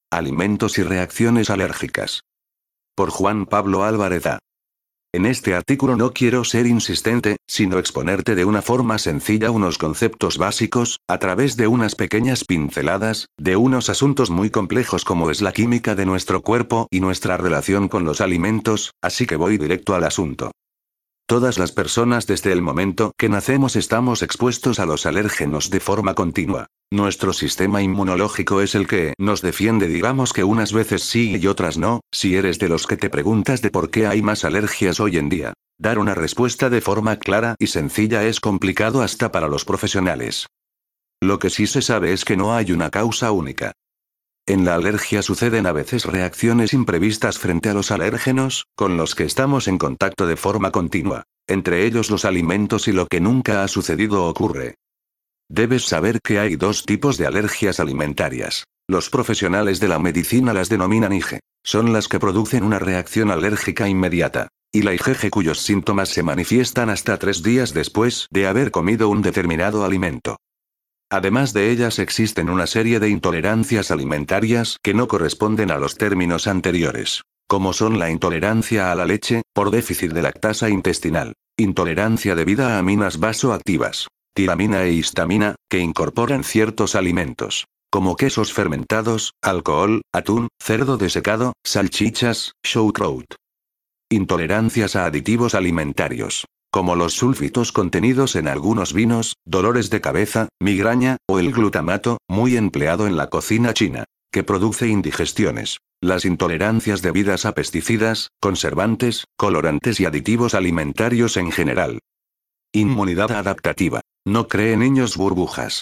Alimentos y reacciones alérgicas. Por Juan Pablo Álvarez A. En este artículo no quiero ser insistente, sino exponerte de una forma sencilla unos conceptos básicos, a través de unas pequeñas pinceladas, de unos asuntos muy complejos como es la química de nuestro cuerpo y nuestra relación con los alimentos, así que voy directo al asunto. Todas las personas desde el momento que nacemos estamos expuestos a los alérgenos de forma continua. Nuestro sistema inmunológico es el que nos defiende, digamos que unas veces sí y otras no. Si eres de los que te preguntas de por qué hay más alergias hoy en día, dar una respuesta de forma clara y sencilla es complicado hasta para los profesionales. Lo que sí se sabe es que no hay una causa única. En la alergia suceden a veces reacciones imprevistas frente a los alérgenos, con los que estamos en contacto de forma continua. Entre ellos los alimentos y lo que nunca ha sucedido ocurre. Debes saber que hay dos tipos de alergias alimentarias. Los profesionales de la medicina las denominan IgE. Son las que producen una reacción alérgica inmediata. Y la IgG cuyos síntomas se manifiestan hasta 3 días después de haber comido un determinado alimento. Además de ellas existen una serie de intolerancias alimentarias que no corresponden a los términos anteriores, como son la intolerancia a la leche, por déficit de lactasa intestinal, intolerancia debida a aminas vasoactivas, tiramina e histamina, que incorporan ciertos alimentos, como quesos fermentados, alcohol, atún, cerdo desecado, salchichas, sauerkraut. Intolerancias a aditivos alimentarios, como los sulfitos contenidos en algunos vinos, dolores de cabeza, migraña, o el glutamato, muy empleado en la cocina china, que produce indigestiones. Las intolerancias debidas a pesticidas, conservantes, colorantes y aditivos alimentarios en general. Inmunidad adaptativa. No cree niños burbujas.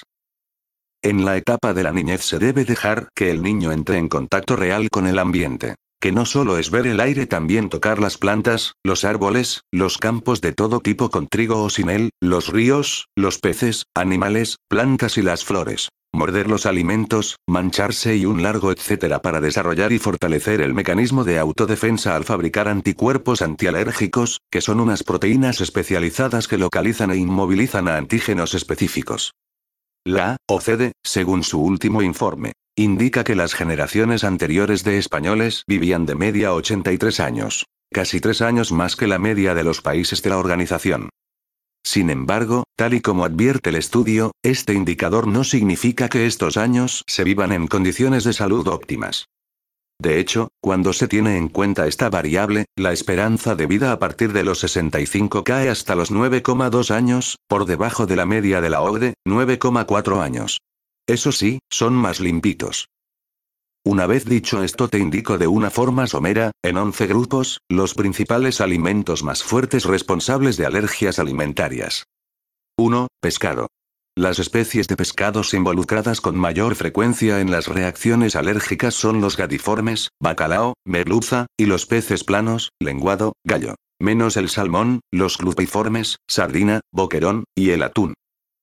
En la etapa de la niñez se debe dejar que el niño entre en contacto real con el ambiente. Que no solo es ver el aire, también tocar las plantas, los árboles, los campos de todo tipo con trigo o sin él, los ríos, los peces, animales, plantas y las flores. Morder los alimentos, mancharse y un largo etcétera para desarrollar y fortalecer el mecanismo de autodefensa al fabricar anticuerpos antialérgicos, que son unas proteínas especializadas que localizan e inmovilizan a antígenos específicos. La OCDE, según su último informe, indica que las generaciones anteriores de españoles vivían de media 83 años, casi 3 años más que la media de los países de la organización. Sin embargo, tal y como advierte el estudio, este indicador no significa que estos años se vivan en condiciones de salud óptimas. De hecho, cuando se tiene en cuenta esta variable, la esperanza de vida a partir de los 65 cae hasta los 9,2 años, por debajo de la media de la OCDE, 9,4 años. Eso sí, son más limpitos. Una vez dicho esto, te indico de una forma somera, en 11 grupos, los principales alimentos más fuertes responsables de alergias alimentarias. 1. Pescado. Las especies de pescados involucradas con mayor frecuencia en las reacciones alérgicas son los gadiformes, bacalao, merluza, y los peces planos, lenguado, gallo. Menos el salmón, los clupiformes, sardina, boquerón, y el atún.